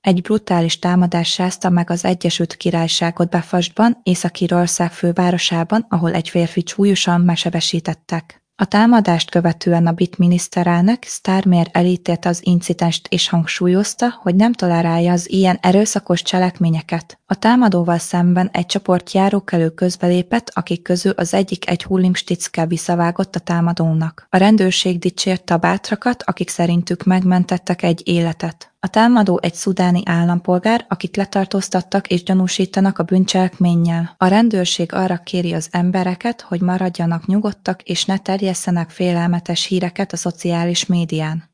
Egy brutális támadás rázta meg az Egyesült Királyságot Belfastban, Észak-Írország fővárosában, ahol egy férfit súlyosan megsebesítettek. A támadást követően a brit miniszterelnök Starmer elítélte az incidenst és hangsúlyozta, hogy nem tolerálja az ilyen erőszakos cselekményeket. A támadóval szemben egy csoport járókelő közbelépett, akik közül az egyik egy hullimstickkel visszavágott a támadónak. A rendőrség dicsérte a bátrakat, akik szerintük megmentettek egy életet. A támadó egy szudáni állampolgár, akit letartóztattak és gyanúsítanak a bűncselekménnyel. A rendőrség arra kéri az embereket, hogy maradjanak nyugodtak és ne terjesszenek félelmetes híreket a szociális médián.